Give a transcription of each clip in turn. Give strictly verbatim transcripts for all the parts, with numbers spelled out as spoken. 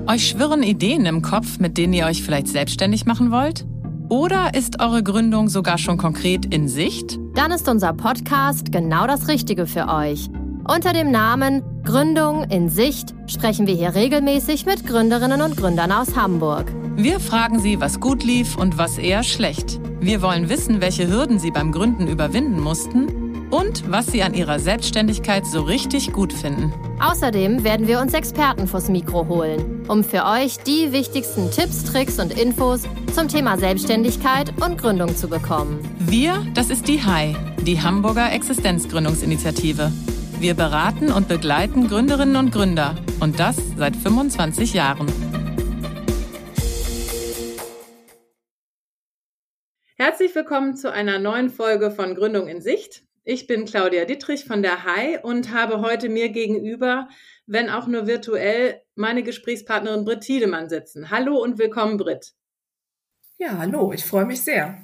Euch schwirren Ideen im Kopf, mit denen ihr euch vielleicht selbstständig machen wollt? Oder ist eure Gründung sogar schon konkret in Sicht? Dann ist unser Podcast genau das Richtige für euch. Unter dem Namen Gründung in Sicht sprechen wir hier regelmäßig mit Gründerinnen und Gründern aus Hamburg. Wir fragen sie, was gut lief und was eher schlecht. Wir wollen wissen, welche Hürden sie beim Gründen überwinden mussten und was sie an ihrer Selbstständigkeit so richtig gut finden. Außerdem werden wir uns Experten vors Mikro holen, um für euch die wichtigsten Tipps, Tricks und Infos zum Thema Selbstständigkeit und Gründung zu bekommen. Wir, das ist die H I, die Hamburger Existenzgründungsinitiative. Wir beraten und begleiten Gründerinnen und Gründer und das seit fünfundzwanzig Jahren. Herzlich willkommen zu einer neuen Folge von Gründung in Sicht. Ich bin Claudia Dittrich von der H I und habe heute mir gegenüber, wenn auch nur virtuell, meine Gesprächspartnerin Britt Tiedemann sitzen. Hallo und willkommen, Britt. Ja, hallo, ich freue mich sehr.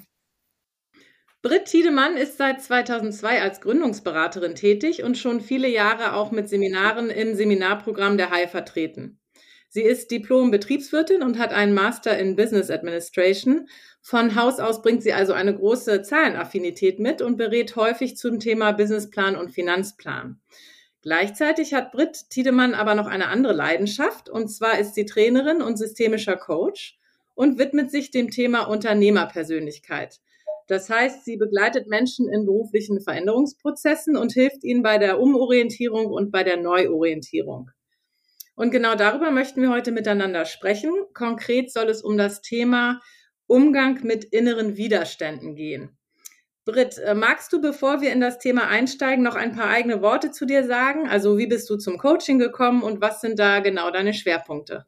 Britt Tiedemann ist seit zweitausendzwei als Gründungsberaterin tätig und schon viele Jahre auch mit Seminaren im Seminarprogramm der H I vertreten. Sie ist Diplom-Betriebswirtin und hat einen Master in Business Administration. Von Haus aus bringt sie also eine große Zahlenaffinität mit und berät häufig zum Thema Businessplan und Finanzplan. Gleichzeitig hat Britt Tiedemann aber noch eine andere Leidenschaft, und zwar ist sie Trainerin und systemischer Coach und widmet sich dem Thema Unternehmerpersönlichkeit. Das heißt, sie begleitet Menschen in beruflichen Veränderungsprozessen und hilft ihnen bei der Umorientierung und bei der Neuorientierung. Und genau darüber möchten wir heute miteinander sprechen. Konkret soll es um das Thema Umgang mit inneren Widerständen gehen. Britt, magst du, bevor wir in das Thema einsteigen, noch ein paar eigene Worte zu dir sagen? Also wie bist du zum Coaching gekommen und was sind da genau deine Schwerpunkte?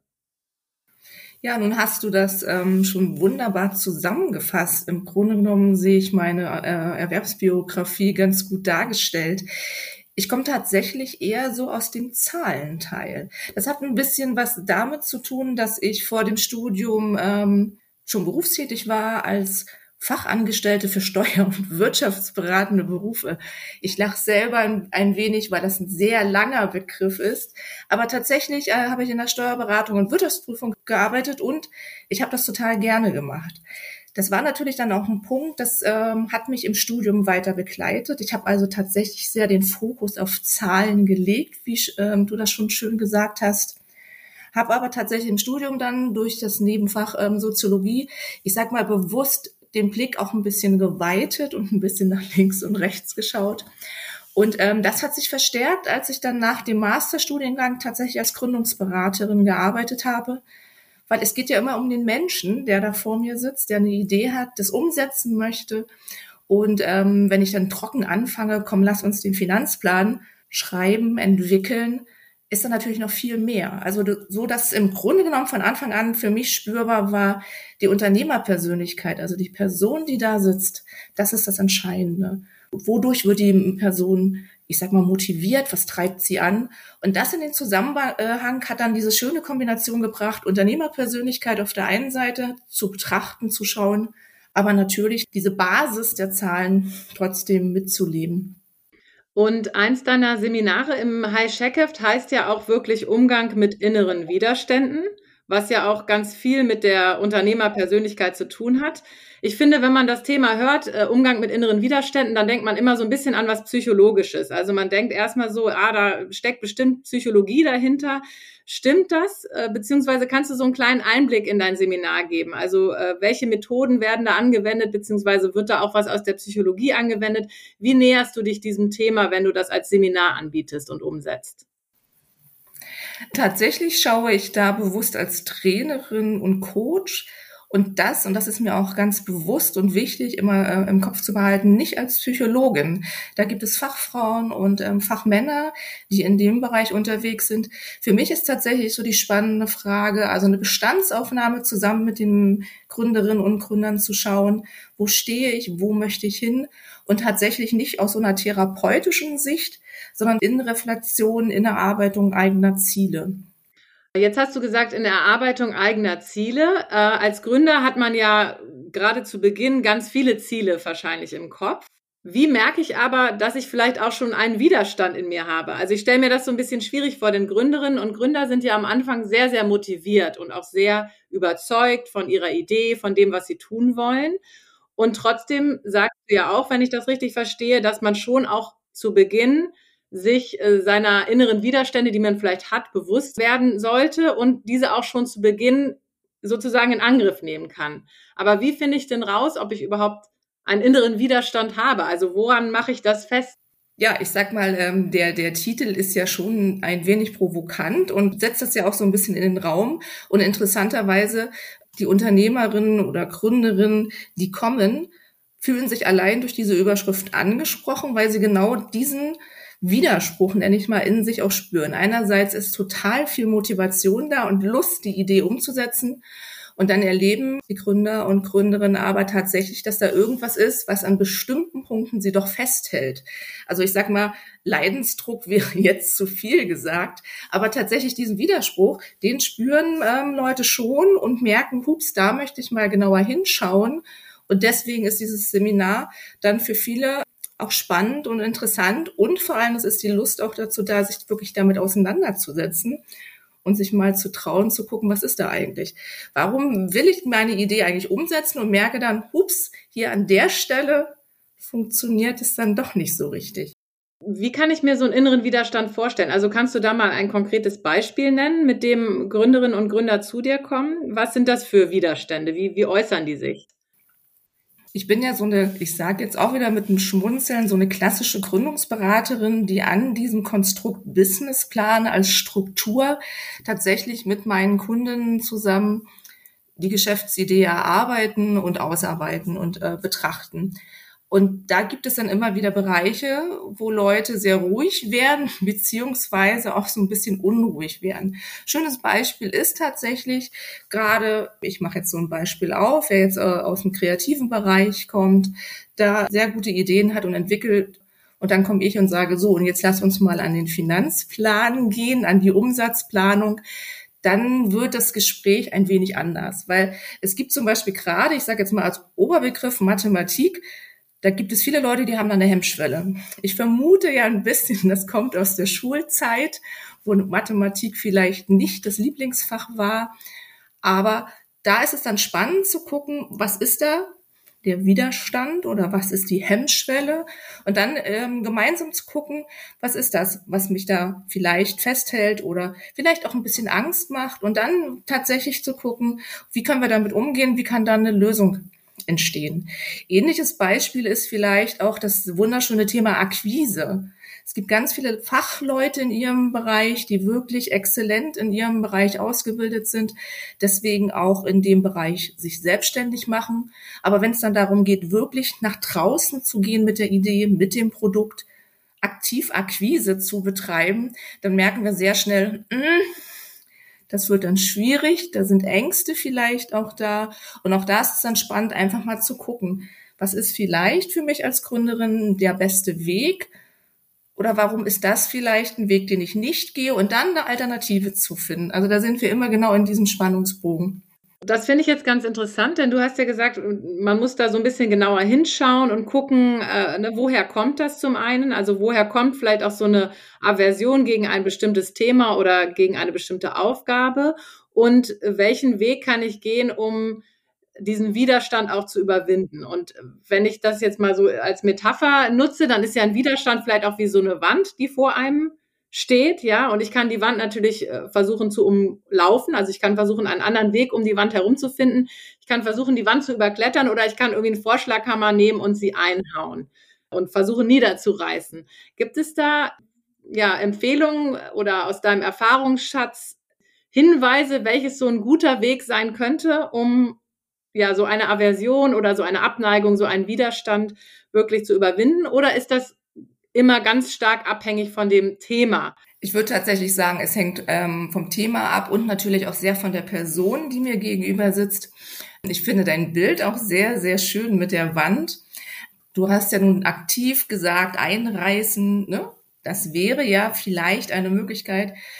Ja, nun hast du das ähm, schon wunderbar zusammengefasst. Im Grunde genommen sehe ich meine äh, Erwerbsbiografie ganz gut dargestellt. Ich komme tatsächlich eher so aus dem Zahlenteil. Das hat ein bisschen was damit zu tun, dass ich vor dem Studium ähm, schon berufstätig war als Fachangestellte für Steuer- und wirtschaftsberatende Berufe. Ich lache selber ein, ein wenig, weil das ein sehr langer Begriff ist. Aber tatsächlich äh, habe ich in der Steuerberatung und Wirtschaftsprüfung gearbeitet und ich habe das total gerne gemacht. Das war natürlich dann auch ein Punkt, das ähm, hat mich im Studium weiter begleitet. Ich habe also tatsächlich sehr den Fokus auf Zahlen gelegt, wie ähm, du das schon schön gesagt hast. Habe aber tatsächlich im Studium dann durch das Nebenfach ähm, Soziologie, ich sag mal bewusst, den Blick auch ein bisschen geweitet und ein bisschen nach links und rechts geschaut. Und ähm, das hat sich verstärkt, als ich dann nach dem Masterstudiengang tatsächlich als Gründungsberaterin gearbeitet habe. Weil es geht ja immer um den Menschen, der da vor mir sitzt, der eine Idee hat, das umsetzen möchte. Und ähm, wenn ich dann trocken anfange, komm, lass uns den Finanzplan schreiben, entwickeln, ist da natürlich noch viel mehr. Also so, dass im Grunde genommen von Anfang an für mich spürbar war, die Unternehmerpersönlichkeit, also die Person, die da sitzt, das ist das Entscheidende. Wodurch wird die Person, ich sag mal, motiviert? Was treibt sie an? Und das in den Zusammenhang hat dann diese schöne Kombination gebracht, Unternehmerpersönlichkeit auf der einen Seite zu betrachten, zu schauen, aber natürlich diese Basis der Zahlen trotzdem mitzuleben. Und eins deiner Seminare im High-Check-Heft heißt ja auch wirklich Umgang mit inneren Widerständen, was ja auch ganz viel mit der Unternehmerpersönlichkeit zu tun hat. Ich finde, wenn man das Thema hört, äh, Umgang mit inneren Widerständen, dann denkt man immer so ein bisschen an was Psychologisches. Also man denkt erstmal so, ah, da steckt bestimmt Psychologie dahinter. Stimmt das? Äh, beziehungsweise kannst du so einen kleinen Einblick in dein Seminar geben? Also äh, welche Methoden werden da angewendet, beziehungsweise wird da auch was aus der Psychologie angewendet? Wie näherst du dich diesem Thema, wenn du das als Seminar anbietest und umsetzt? Tatsächlich schaue ich da bewusst als Trainerin und Coach und das, und das ist mir auch ganz bewusst und wichtig, immer äh, im Kopf zu behalten, nicht als Psychologin. Da gibt es Fachfrauen und ähm, Fachmänner, die in dem Bereich unterwegs sind. Für mich ist tatsächlich so die spannende Frage, also eine Bestandsaufnahme zusammen mit den Gründerinnen und Gründern zu schauen, wo stehe ich, wo möchte ich hin? Und tatsächlich nicht aus so einer therapeutischen Sicht, sondern in Reflexion, in Erarbeitung eigener Ziele. Jetzt hast du gesagt, in der Erarbeitung eigener Ziele. Äh, als Gründer hat man ja gerade zu Beginn ganz viele Ziele wahrscheinlich im Kopf. Wie merke ich aber, dass ich vielleicht auch schon einen Widerstand in mir habe? Also ich stelle mir das so ein bisschen schwierig vor, denn Gründerinnen und Gründer sind ja am Anfang sehr, sehr motiviert und auch sehr überzeugt von ihrer Idee, von dem, was sie tun wollen. Und trotzdem sagst du ja auch, wenn ich das richtig verstehe, dass man schon auch zu Beginn sich äh, seiner inneren Widerstände, die man vielleicht hat, bewusst werden sollte und diese auch schon zu Beginn sozusagen in Angriff nehmen kann. Aber wie finde ich denn raus, ob ich überhaupt einen inneren Widerstand habe? Also woran mache ich das fest? Ja, ich sag mal, ähm, der, der Titel ist ja schon ein wenig provokant und setzt das ja auch so ein bisschen in den Raum. Und interessanterweise, die Unternehmerinnen oder Gründerinnen, die kommen, fühlen sich allein durch diese Überschrift angesprochen, weil sie genau diesen Widerspruch, nenne ich mal, in sich auch spüren. Einerseits ist total viel Motivation da und Lust, die Idee umzusetzen. Und dann erleben die Gründer und Gründerinnen aber tatsächlich, dass da irgendwas ist, was an bestimmten Punkten sie doch festhält. Also ich sag mal, Leidensdruck wäre jetzt zu viel gesagt, aber tatsächlich diesen Widerspruch, den spüren ähm, Leute schon und merken, hups, da möchte ich mal genauer hinschauen. Und deswegen ist dieses Seminar dann für viele auch spannend und interessant und vor allem es ist die Lust auch dazu da, sich wirklich damit auseinanderzusetzen und sich mal zu trauen, zu gucken, was ist da eigentlich? Warum will ich meine Idee eigentlich umsetzen und merke dann, hups, hier an der Stelle funktioniert es dann doch nicht so richtig. Wie kann ich mir so einen inneren Widerstand vorstellen? Also kannst du da mal ein konkretes Beispiel nennen, mit dem Gründerinnen und Gründer zu dir kommen? Was sind das für Widerstände? Wie, wie äußern die sich? Ich bin ja so eine, ich sage jetzt auch wieder mit einem Schmunzeln, so eine klassische Gründungsberaterin, die an diesem Konstrukt Businessplan als Struktur tatsächlich mit meinen Kundinnen zusammen die Geschäftsidee erarbeiten und ausarbeiten und äh, betrachten. Und da gibt es dann immer wieder Bereiche, wo Leute sehr ruhig werden, beziehungsweise auch so ein bisschen unruhig werden. Schönes Beispiel ist tatsächlich gerade, ich mache jetzt so ein Beispiel auf, wer jetzt äh, aus dem kreativen Bereich kommt, da sehr gute Ideen hat und entwickelt. Und dann komme ich und sage, so, und jetzt lass uns mal an den Finanzplan gehen, an die Umsatzplanung. Dann wird das Gespräch ein wenig anders. Weil es gibt zum Beispiel gerade, ich sage jetzt mal als Oberbegriff Mathematik, da gibt es viele Leute, die haben da eine Hemmschwelle. Ich vermute ja ein bisschen, das kommt aus der Schulzeit, wo Mathematik vielleicht nicht das Lieblingsfach war. Aber da ist es dann spannend zu gucken, was ist da der Widerstand oder was ist die Hemmschwelle? Und dann ähm, gemeinsam zu gucken, was ist das, was mich da vielleicht festhält oder vielleicht auch ein bisschen Angst macht. Und dann tatsächlich zu gucken, wie können wir damit umgehen, wie kann da eine Lösung entstehen. Ähnliches Beispiel ist vielleicht auch das wunderschöne Thema Akquise. Es gibt ganz viele Fachleute in ihrem Bereich, die wirklich exzellent in ihrem Bereich ausgebildet sind, deswegen auch in dem Bereich sich selbstständig machen. Aber wenn es dann darum geht, wirklich nach draußen zu gehen mit der Idee, mit dem Produkt, aktiv Akquise zu betreiben, dann merken wir sehr schnell, mh, das wird dann schwierig, da sind Ängste vielleicht auch da. Und auch da ist es dann spannend, einfach mal zu gucken, was ist vielleicht für mich als Gründerin der beste Weg? Oder warum ist das vielleicht ein Weg, den ich nicht gehe? Und dann eine Alternative zu finden. Also da sind wir immer genau in diesem Spannungsbogen. Das finde ich jetzt ganz interessant, denn du hast ja gesagt, man muss da so ein bisschen genauer hinschauen und gucken, äh, ne, woher kommt das zum einen? Also woher kommt vielleicht auch so eine Aversion gegen ein bestimmtes Thema oder gegen eine bestimmte Aufgabe? Und welchen Weg kann ich gehen, um diesen Widerstand auch zu überwinden? Und wenn ich das jetzt mal so als Metapher nutze, dann ist ja ein Widerstand vielleicht auch wie so eine Wand, die vor einem steht, ja, und ich kann die Wand natürlich äh, versuchen zu umlaufen, also ich kann versuchen, einen anderen Weg um die Wand herumzufinden, ich kann versuchen, die Wand zu überklettern oder ich kann irgendwie einen Vorschlaghammer nehmen und sie einhauen und versuchen niederzureißen. Gibt es da ja Empfehlungen oder aus deinem Erfahrungsschatz Hinweise, welches so ein guter Weg sein könnte, um ja so eine Aversion oder so eine Abneigung, so einen Widerstand wirklich zu überwinden, oder ist das immer ganz stark abhängig von dem Thema? Ich würde tatsächlich sagen, es hängt ähm, vom Thema ab und natürlich auch sehr von der Person, die mir gegenüber sitzt. Ich finde dein Bild auch sehr, sehr schön mit der Wand. Du hast ja nun aktiv gesagt, einreißen, ne? Das wäre ja vielleicht eine Möglichkeit.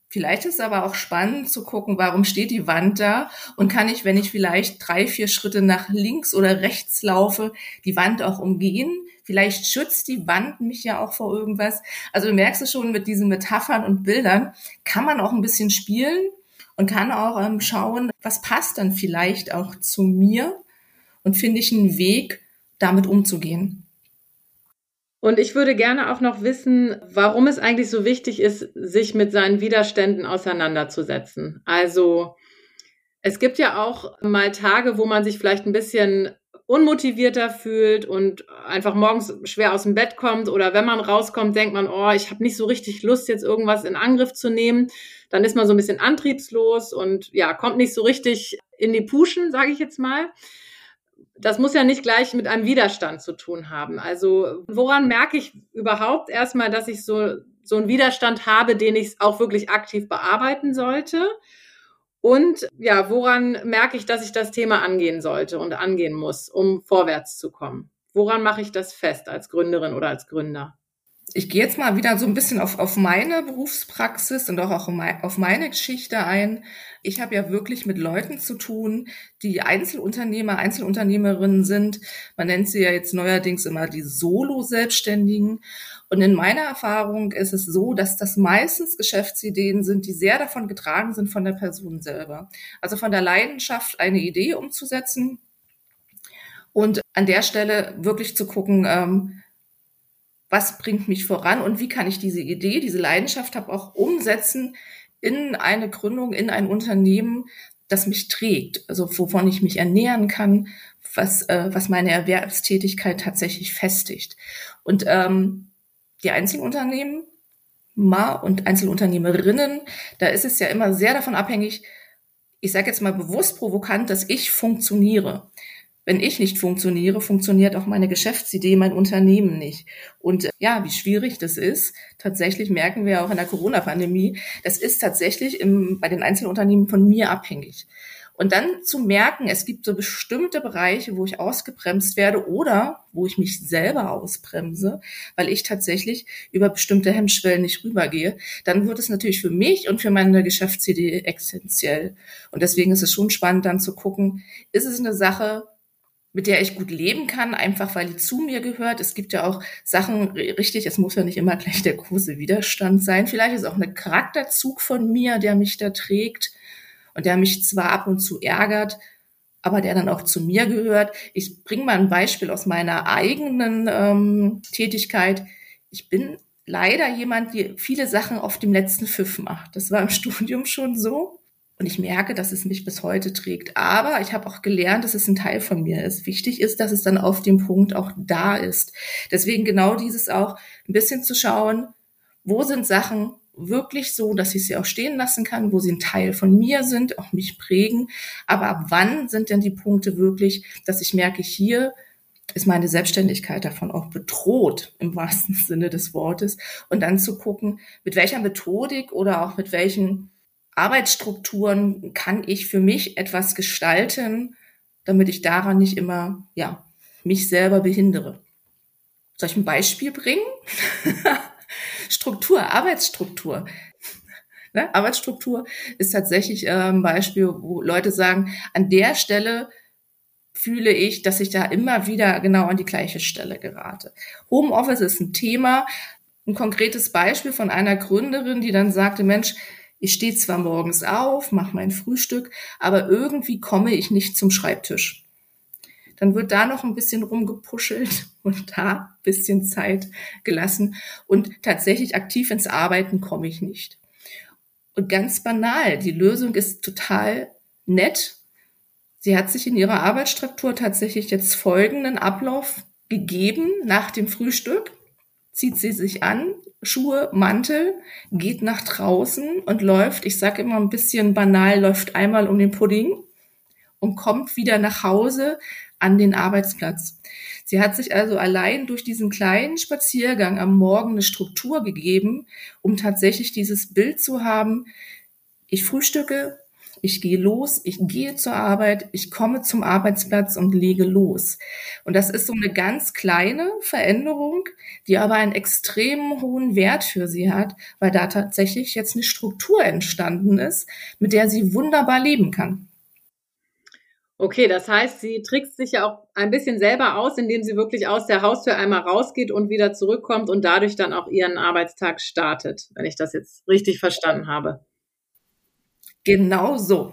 Vielleicht ist es aber auch spannend zu gucken, warum steht die Wand da und kann ich, wenn ich vielleicht drei, vier Schritte nach links oder rechts laufe, die Wand auch umgehen? Vielleicht schützt die Wand mich ja auch vor irgendwas. Also du merkst es schon, mit diesen Metaphern und Bildern kann man auch ein bisschen spielen und kann auch ähm, schauen, was passt dann vielleicht auch zu mir und finde ich einen Weg, damit umzugehen. Und ich würde gerne auch noch wissen, warum es eigentlich so wichtig ist, sich mit seinen Widerständen auseinanderzusetzen. Also es gibt ja auch mal Tage, wo man sich vielleicht ein bisschen unmotivierter fühlt und einfach morgens schwer aus dem Bett kommt, oder wenn man rauskommt, denkt man, oh, ich habe nicht so richtig Lust, jetzt irgendwas in Angriff zu nehmen. Dann ist man so ein bisschen antriebslos und ja, kommt nicht so richtig in die Puschen, sage ich jetzt mal. Das muss ja nicht gleich mit einem Widerstand zu tun haben. Also woran merke ich überhaupt erstmal, dass ich so, so einen Widerstand habe, den ich auch wirklich aktiv bearbeiten sollte? Und ja, woran merke ich, dass ich das Thema angehen sollte und angehen muss, um vorwärts zu kommen? Woran mache ich das fest als Gründerin oder als Gründer? Ich gehe jetzt mal wieder so ein bisschen auf, auf meine Berufspraxis und auch, auch auf meine Geschichte ein. Ich habe ja wirklich mit Leuten zu tun, die Einzelunternehmer, Einzelunternehmerinnen sind. Man nennt sie ja jetzt neuerdings immer die Solo-Selbstständigen. Und in meiner Erfahrung ist es so, dass das meistens Geschäftsideen sind, die sehr davon getragen sind von der Person selber. Also von der Leidenschaft, eine Idee umzusetzen und an der Stelle wirklich zu gucken, ähm, was bringt mich voran und wie kann ich diese Idee, diese Leidenschaft habe auch umsetzen in eine Gründung, in ein Unternehmen, das mich trägt, also wovon ich mich ernähren kann, was äh, was meine Erwerbstätigkeit tatsächlich festigt. Und ähm, die Einzelunternehmen und Einzelunternehmerinnen, da ist es ja immer sehr davon abhängig, ich sage jetzt mal bewusst provokant, dass ich funktioniere. Wenn ich nicht funktioniere, funktioniert auch meine Geschäftsidee, mein Unternehmen nicht. Und ja, wie schwierig das ist, tatsächlich merken wir auch in der Corona-Pandemie, das ist tatsächlich im, bei den Einzelunternehmen von mir abhängig. Und dann zu merken, es gibt so bestimmte Bereiche, wo ich ausgebremst werde oder wo ich mich selber ausbremse, weil ich tatsächlich über bestimmte Hemmschwellen nicht rübergehe, dann wird es natürlich für mich und für meine Geschäftsidee essentiell. Und deswegen ist es schon spannend, dann zu gucken, ist es eine Sache, mit der ich gut leben kann, einfach weil die zu mir gehört. Es gibt ja auch Sachen, richtig, es muss ja nicht immer gleich der große Widerstand sein. Vielleicht ist auch ein Charakterzug von mir, der mich da trägt und der mich zwar ab und zu ärgert, aber der dann auch zu mir gehört. Ich bringe mal ein Beispiel aus meiner eigenen ähm, Tätigkeit. Ich bin leider jemand, der viele Sachen auf dem letzten Pfiff macht. Das war im Studium schon so. Und ich merke, dass es mich bis heute trägt. Aber ich habe auch gelernt, dass es ein Teil von mir ist. Wichtig ist, dass es dann auf dem Punkt auch da ist. Deswegen genau dieses auch ein bisschen zu schauen, wo sind Sachen wirklich so, dass ich sie auch stehen lassen kann, wo sie ein Teil von mir sind, auch mich prägen. Aber ab wann sind denn die Punkte wirklich, dass ich merke, hier ist meine Selbstständigkeit davon auch bedroht, im wahrsten Sinne des Wortes. Und dann zu gucken, mit welcher Methodik oder auch mit welchen Arbeitsstrukturen kann ich für mich etwas gestalten, damit ich daran nicht immer, ja, mich selber behindere. Soll ich ein Beispiel bringen? Struktur, Arbeitsstruktur. Ne? Arbeitsstruktur ist tatsächlich äh, ein Beispiel, wo Leute sagen, an der Stelle fühle ich, dass ich da immer wieder genau an die gleiche Stelle gerate. Homeoffice ist ein Thema. Ein konkretes Beispiel von einer Gründerin, die dann sagte, Mensch, ich stehe zwar morgens auf, mache mein Frühstück, aber irgendwie komme ich nicht zum Schreibtisch. Dann wird da noch ein bisschen rumgepuschelt und da ein bisschen Zeit gelassen. Und tatsächlich aktiv ins Arbeiten komme ich nicht. Und ganz banal, die Lösung ist total nett. Sie hat sich in ihrer Arbeitsstruktur tatsächlich jetzt folgenden Ablauf gegeben. Nach dem Frühstück zieht sie sich an, Schuhe, Mantel, geht nach draußen und läuft, ich sage immer ein bisschen banal, läuft einmal um den Pudding und kommt wieder nach Hause an den Arbeitsplatz. Sie hat sich also allein durch diesen kleinen Spaziergang am Morgen eine Struktur gegeben, um tatsächlich dieses Bild zu haben, ich frühstücke, Ich gehe los, ich gehe zur Arbeit, ich komme zum Arbeitsplatz und lege los. Und das ist so eine ganz kleine Veränderung, die aber einen extrem hohen Wert für sie hat, weil da tatsächlich jetzt eine Struktur entstanden ist, mit der sie wunderbar leben kann. Okay, das heißt, sie trickst sich ja auch ein bisschen selber aus, indem sie wirklich aus der Haustür einmal rausgeht und wieder zurückkommt und dadurch dann auch ihren Arbeitstag startet, wenn ich das jetzt richtig verstanden habe. Genau so.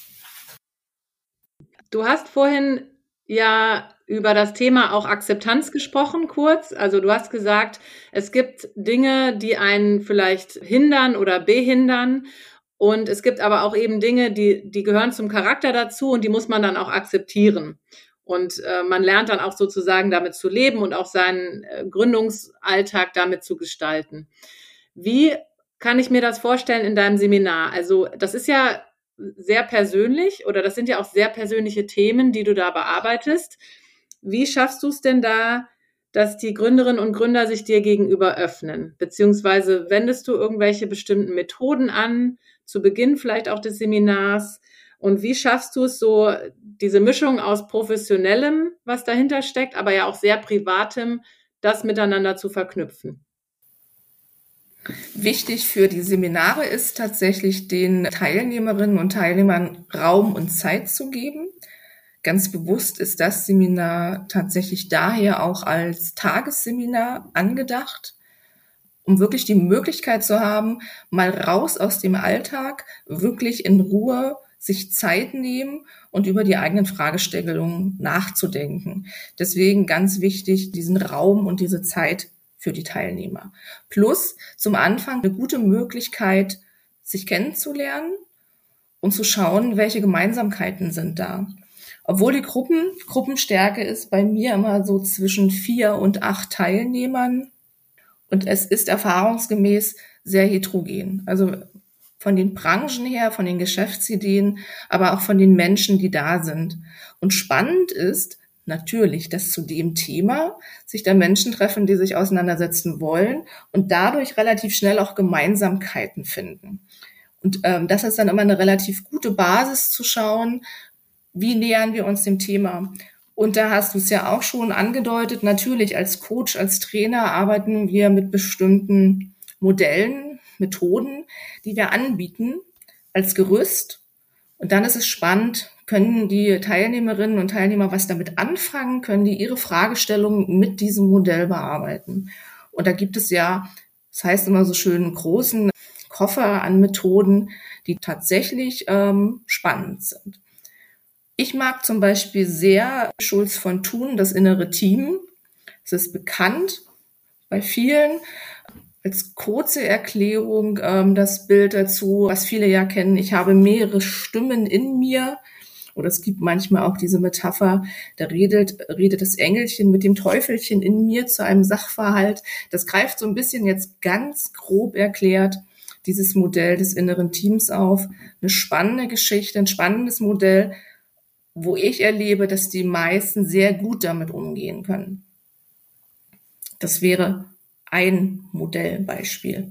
Du hast vorhin ja über das Thema auch Akzeptanz gesprochen, kurz. Also du hast gesagt, es gibt Dinge, die einen vielleicht hindern oder behindern. Und es gibt aber auch eben Dinge, die, die gehören zum Charakter dazu und die muss man dann auch akzeptieren. Und äh, man lernt dann auch sozusagen damit zu leben und auch seinen äh, Gründungsalltag damit zu gestalten. Wie kann ich mir das vorstellen in deinem Seminar? Also das ist ja sehr persönlich oder das sind ja auch sehr persönliche Themen, die du da bearbeitest. Wie schaffst du es denn da, dass die Gründerinnen und Gründer sich dir gegenüber öffnen? Beziehungsweise wendest du irgendwelche bestimmten Methoden an, zu Beginn vielleicht auch des Seminars? Und wie schaffst du es so, diese Mischung aus Professionellem, was dahinter steckt, aber ja auch sehr Privatem, das miteinander zu verknüpfen? Wichtig für die Seminare ist tatsächlich, den Teilnehmerinnen und Teilnehmern Raum und Zeit zu geben. Ganz bewusst ist das Seminar tatsächlich daher auch als Tagesseminar angedacht, um wirklich die Möglichkeit zu haben, mal raus aus dem Alltag, wirklich in Ruhe sich Zeit nehmen und über die eigenen Fragestellungen nachzudenken. Deswegen ganz wichtig, diesen Raum und diese Zeit für die Teilnehmer. Plus zum Anfang eine gute Möglichkeit, sich kennenzulernen und zu schauen, welche Gemeinsamkeiten sind da. Obwohl die Gruppen, Gruppenstärke ist bei mir immer so zwischen vier und acht Teilnehmern und es ist erfahrungsgemäß sehr heterogen. Also von den Branchen her, von den Geschäftsideen, aber auch von den Menschen, die da sind. Und spannend ist natürlich, dass zu dem Thema sich da Menschen treffen, die sich auseinandersetzen wollen und dadurch relativ schnell auch Gemeinsamkeiten finden. Und ähm, das ist dann immer eine relativ gute Basis zu schauen, wie nähern wir uns dem Thema. Und da hast du es ja auch schon angedeutet, natürlich als Coach, als Trainer arbeiten wir mit bestimmten Modellen, Methoden, die wir anbieten als Gerüst. Und dann ist es spannend, können die Teilnehmerinnen und Teilnehmer was damit anfangen, können die ihre Fragestellungen mit diesem Modell bearbeiten. Und da gibt es ja, das heißt immer so schön, einen großen Koffer an Methoden, die tatsächlich ähm, spannend sind. Ich mag zum Beispiel sehr Schulz von Thun, das innere Team. Es ist bekannt bei vielen. Als kurze Erklärung ähm, das Bild dazu, was viele ja kennen, ich habe mehrere Stimmen in mir. Oder es gibt manchmal auch diese Metapher, da redet, redet das Engelchen mit dem Teufelchen in mir zu einem Sachverhalt. Das greift so ein bisschen jetzt ganz grob erklärt dieses Modell des inneren Teams auf. Eine spannende Geschichte, ein spannendes Modell, wo ich erlebe, dass die meisten sehr gut damit umgehen können. Das wäre ein Modellbeispiel.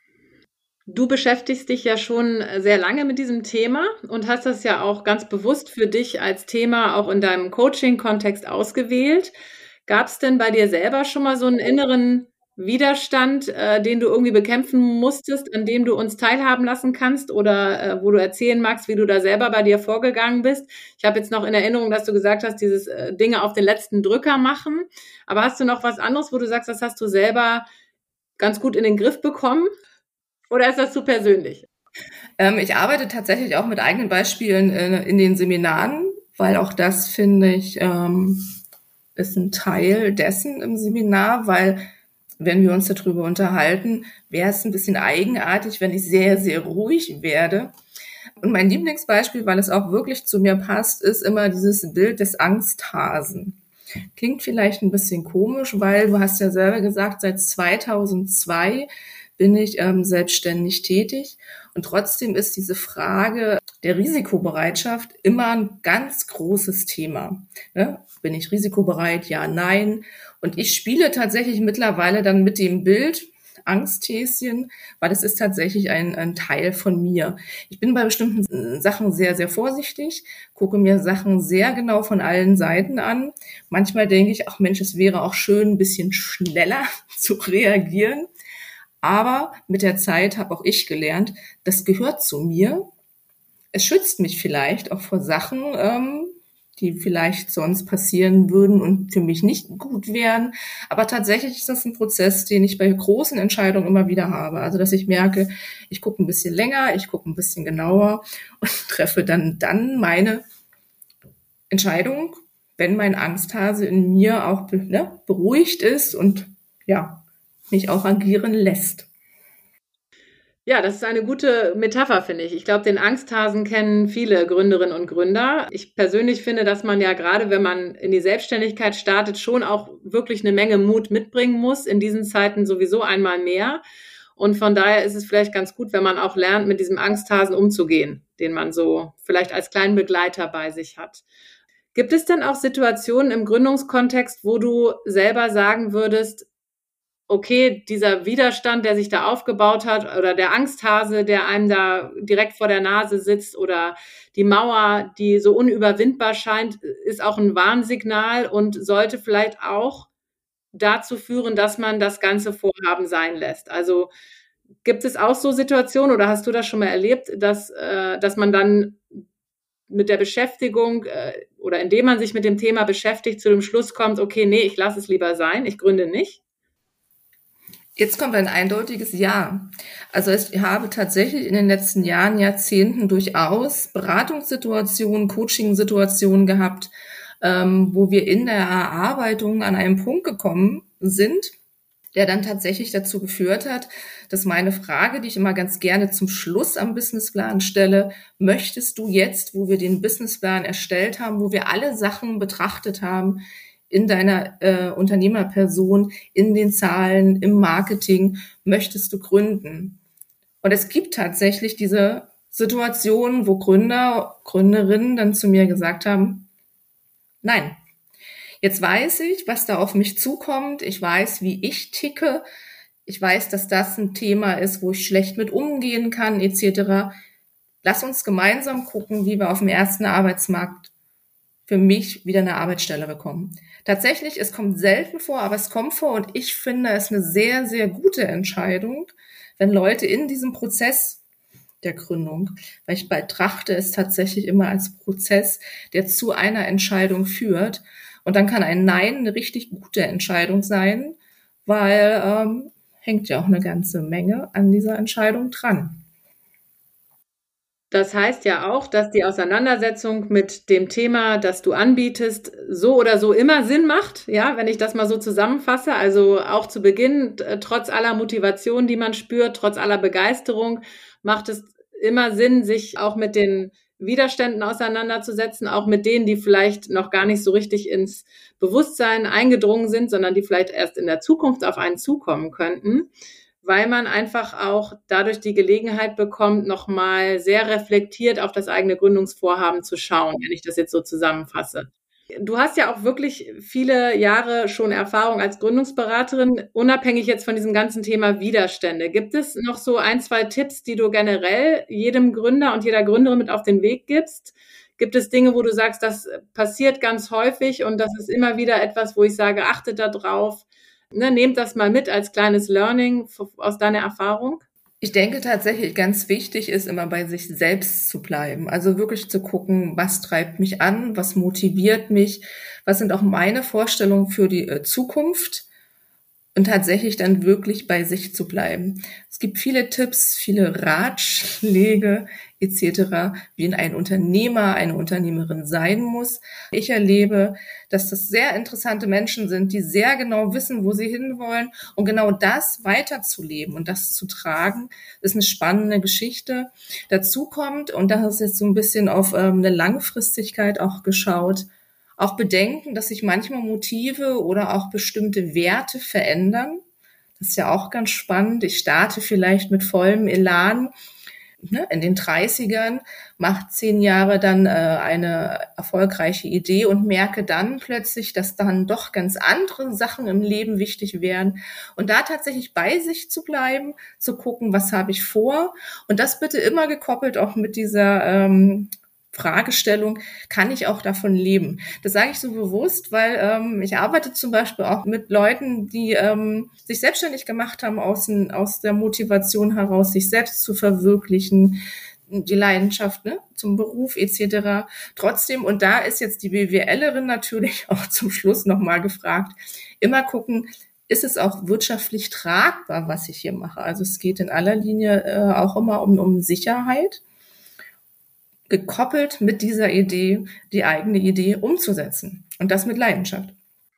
Du beschäftigst dich ja schon sehr lange mit diesem Thema und hast das ja auch ganz bewusst für dich als Thema auch in deinem Coaching-Kontext ausgewählt. Gab es denn bei dir selber schon mal so einen inneren Widerstand, äh, den du irgendwie bekämpfen musstest, an dem du uns teilhaben lassen kannst oder äh, wo du erzählen magst, wie du da selber bei dir vorgegangen bist? Ich habe jetzt noch in Erinnerung, dass du gesagt hast, dieses äh, Dinge auf den letzten Drücker machen. Aber hast du noch was anderes, wo du sagst, das hast du selber ganz gut in den Griff bekommen? Oder ist das zu persönlich? Ähm, ich arbeite tatsächlich auch mit eigenen Beispielen in, in den Seminaren, weil auch das, finde ich, ähm, ist ein Teil dessen im Seminar, weil wenn wir uns darüber unterhalten, wäre es ein bisschen eigenartig, wenn ich sehr, sehr ruhig werde. Und mein Lieblingsbeispiel, weil es auch wirklich zu mir passt, ist immer dieses Bild des Angsthasen. Klingt vielleicht ein bisschen komisch, weil du hast ja selber gesagt, seit zweitausendzwei bin ich ähm, selbstständig tätig. Und trotzdem ist diese Frage der Risikobereitschaft immer ein ganz großes Thema. Ne? Bin ich risikobereit? Ja, nein. Und ich spiele tatsächlich mittlerweile dann mit dem Bild Angsthäschen, weil es ist tatsächlich ein, ein Teil von mir. Ich bin bei bestimmten Sachen sehr, sehr vorsichtig, gucke mir Sachen sehr genau von allen Seiten an. Manchmal denke ich, ach Mensch, es wäre auch schön, ein bisschen schneller zu reagieren. Aber mit der Zeit habe auch ich gelernt, das gehört zu mir. Es schützt mich vielleicht auch vor Sachen, ähm, die vielleicht sonst passieren würden und für mich nicht gut wären. Aber tatsächlich ist das ein Prozess, den ich bei großen Entscheidungen immer wieder habe. Also, dass ich merke, ich gucke ein bisschen länger, ich gucke ein bisschen genauer und treffe dann, dann meine Entscheidung, wenn mein Angsthase in mir auch ne, beruhigt ist und ja, mich auch agieren lässt. Ja, das ist eine gute Metapher, finde ich. Ich glaube, den Angsthasen kennen viele Gründerinnen und Gründer. Ich persönlich finde, dass man ja gerade, wenn man in die Selbstständigkeit startet, schon auch wirklich eine Menge Mut mitbringen muss. In diesen Zeiten sowieso einmal mehr. Und von daher ist es vielleicht ganz gut, wenn man auch lernt, mit diesem Angsthasen umzugehen, den man so vielleicht als kleinen Begleiter bei sich hat. Gibt es denn auch Situationen im Gründungskontext, wo du selber sagen würdest, okay, dieser Widerstand, der sich da aufgebaut hat oder der Angsthase, der einem da direkt vor der Nase sitzt oder die Mauer, die so unüberwindbar scheint, ist auch ein Warnsignal und sollte vielleicht auch dazu führen, dass man das ganze Vorhaben sein lässt. Also gibt es auch so Situationen oder hast du das schon mal erlebt, dass, äh, dass man dann mit der Beschäftigung äh, oder indem man sich mit dem Thema beschäftigt, zu dem Schluss kommt, okay, nee, ich lasse es lieber sein, ich gründe nicht? Jetzt kommt ein eindeutiges Ja. Also ich habe tatsächlich in den letzten Jahren, Jahrzehnten durchaus Beratungssituationen, Coaching-Situationen gehabt, ähm, wo wir in der Erarbeitung an einen Punkt gekommen sind, der dann tatsächlich dazu geführt hat, dass meine Frage, die ich immer ganz gerne zum Schluss am Businessplan stelle, möchtest du jetzt, wo wir den Businessplan erstellt haben, wo wir alle Sachen betrachtet haben, in deiner äh, Unternehmerperson, in den Zahlen, im Marketing, möchtest du gründen? Und es gibt tatsächlich diese Situationen, wo Gründer, Gründerinnen dann zu mir gesagt haben, nein, jetzt weiß ich, was da auf mich zukommt, ich weiß, wie ich ticke, ich weiß, dass das ein Thema ist, wo ich schlecht mit umgehen kann, et cetera. Lass uns gemeinsam gucken, wie wir auf dem ersten Arbeitsmarkt für mich wieder eine Arbeitsstelle bekommen. Tatsächlich, es kommt selten vor, aber es kommt vor und ich finde es eine sehr, sehr gute Entscheidung, wenn Leute in diesem Prozess der Gründung, weil ich betrachte es tatsächlich immer als Prozess, der zu einer Entscheidung führt. Und dann kann ein Nein eine richtig gute Entscheidung sein, weil ähm, hängt ja auch eine ganze Menge an dieser Entscheidung dran. Das heißt ja auch, dass die Auseinandersetzung mit dem Thema, das du anbietest, so oder so immer Sinn macht, ja, wenn ich das mal so zusammenfasse. Also auch zu Beginn, trotz aller Motivation, die man spürt, trotz aller Begeisterung, macht es immer Sinn, sich auch mit den Widerständen auseinanderzusetzen, auch mit denen, die vielleicht noch gar nicht so richtig ins Bewusstsein eingedrungen sind, sondern die vielleicht erst in der Zukunft auf einen zukommen könnten, weil man einfach auch dadurch die Gelegenheit bekommt, nochmal sehr reflektiert auf das eigene Gründungsvorhaben zu schauen, wenn ich das jetzt so zusammenfasse. Du hast ja auch wirklich viele Jahre schon Erfahrung als Gründungsberaterin, unabhängig jetzt von diesem ganzen Thema Widerstände. Gibt es noch so ein, zwei Tipps, die du generell jedem Gründer und jeder Gründerin mit auf den Weg gibst? Gibt es Dinge, wo du sagst, das passiert ganz häufig und das ist immer wieder etwas, wo ich sage, achtet da drauf? Ne, nehmt das mal mit als kleines Learning aus deiner Erfahrung. Ich denke tatsächlich, ganz wichtig ist immer bei sich selbst zu bleiben. Also wirklich zu gucken, was treibt mich an, was motiviert mich, was sind auch meine Vorstellungen für die äh, Zukunft und tatsächlich dann wirklich bei sich zu bleiben. Es gibt viele Tipps, viele Ratschläge et cetera, wie ein Unternehmer, eine Unternehmerin sein muss. Ich erlebe, dass das sehr interessante Menschen sind, die sehr genau wissen, wo sie hinwollen und genau das weiterzuleben und das zu tragen, ist eine spannende Geschichte. Dazu kommt, und das ist jetzt so ein bisschen auf ähm, eine Langfristigkeit auch geschaut, auch bedenken, dass sich manchmal Motive oder auch bestimmte Werte verändern. Das ist ja auch ganz spannend. Ich starte vielleicht mit vollem Elan ne, in den dreißigern, mache zehn Jahre dann äh, eine erfolgreiche Idee und merke dann plötzlich, dass dann doch ganz andere Sachen im Leben wichtig wären. Und da tatsächlich bei sich zu bleiben, zu gucken, was habe ich vor? Und das bitte immer gekoppelt auch mit dieser ähm, Fragestellung, kann ich auch davon leben? Das sage ich so bewusst, weil ähm, ich arbeite zum Beispiel auch mit Leuten, die ähm, sich selbstständig gemacht haben aus, aus der Motivation heraus, sich selbst zu verwirklichen, die Leidenschaft, ne, zum Beruf et cetera. Trotzdem, und da ist jetzt die BWLerin natürlich auch zum Schluss nochmal gefragt, immer gucken, ist es auch wirtschaftlich tragbar, was ich hier mache? Also es geht in aller Linie äh, auch immer um, um Sicherheit, gekoppelt mit dieser Idee, die eigene Idee umzusetzen. Und das mit Leidenschaft.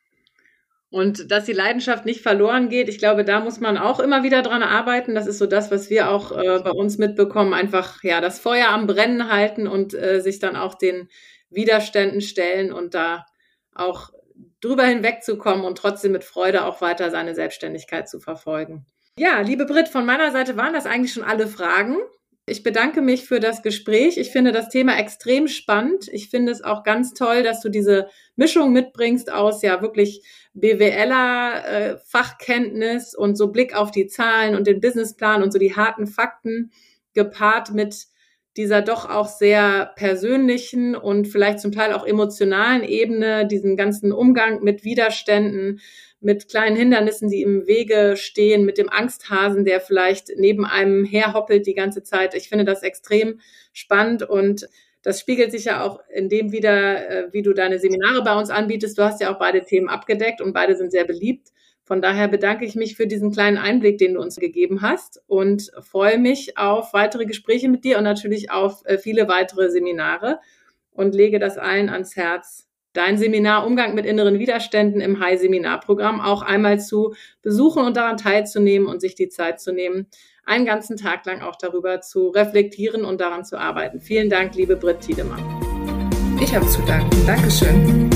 Und dass die Leidenschaft nicht verloren geht, ich glaube, da muss man auch immer wieder dran arbeiten. Das ist so das, was wir auch äh, bei uns mitbekommen. Einfach ja das Feuer am Brennen halten und äh, sich dann auch den Widerständen stellen und da auch drüber hinwegzukommen und trotzdem mit Freude auch weiter seine Selbstständigkeit zu verfolgen. Ja, liebe Britt, von meiner Seite waren das eigentlich schon alle Fragen. Ich bedanke mich für das Gespräch. Ich finde das Thema extrem spannend. Ich finde es auch ganz toll, dass du diese Mischung mitbringst aus ja wirklich BWLer äh, Fachkenntnis und so Blick auf die Zahlen und den Businessplan und so die harten Fakten gepaart mit dieser doch auch sehr persönlichen und vielleicht zum Teil auch emotionalen Ebene, diesen ganzen Umgang mit Widerständen, mit kleinen Hindernissen, die im Wege stehen, mit dem Angsthasen, der vielleicht neben einem herhoppelt die ganze Zeit. Ich finde das extrem spannend und das spiegelt sich ja auch in dem wieder, wie du deine Seminare bei uns anbietest. Du hast ja auch beide Themen abgedeckt und beide sind sehr beliebt. Von daher bedanke ich mich für diesen kleinen Einblick, den du uns gegeben hast und freue mich auf weitere Gespräche mit dir und natürlich auf viele weitere Seminare und lege das allen ans Herz, dein Seminar Umgang mit inneren Widerständen im High-Seminarprogramm auch einmal zu besuchen und daran teilzunehmen und sich die Zeit zu nehmen, einen ganzen Tag lang auch darüber zu reflektieren und daran zu arbeiten. Vielen Dank, liebe Britt Tiedemann. Ich habe zu danken. Dankeschön.